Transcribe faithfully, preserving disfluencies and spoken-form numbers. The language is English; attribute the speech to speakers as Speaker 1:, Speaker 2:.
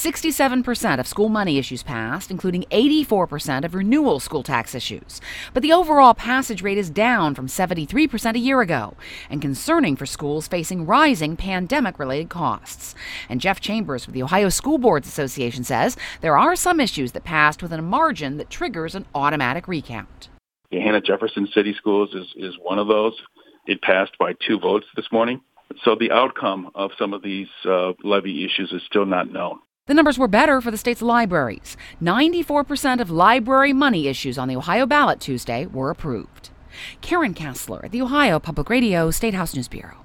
Speaker 1: sixty-seven percent of school money issues passed, including eighty-four percent of renewal school tax issues. But the overall passage rate is down from seventy-three percent a year ago, and concerning for schools facing rising pandemic-related costs. And Jeff Chambers with the Ohio School Boards Association says there are some issues that passed within a margin that triggers an automatic recount.
Speaker 2: Hannah Jefferson City Schools is, is one of those. It passed by two votes this morning. So the outcome of some of these uh, levy issues is still not known.
Speaker 1: The numbers were better for the state's libraries. ninety-four percent of library money issues on the Ohio ballot Tuesday were approved. Karen Kassler at the Ohio Public Radio State House News Bureau.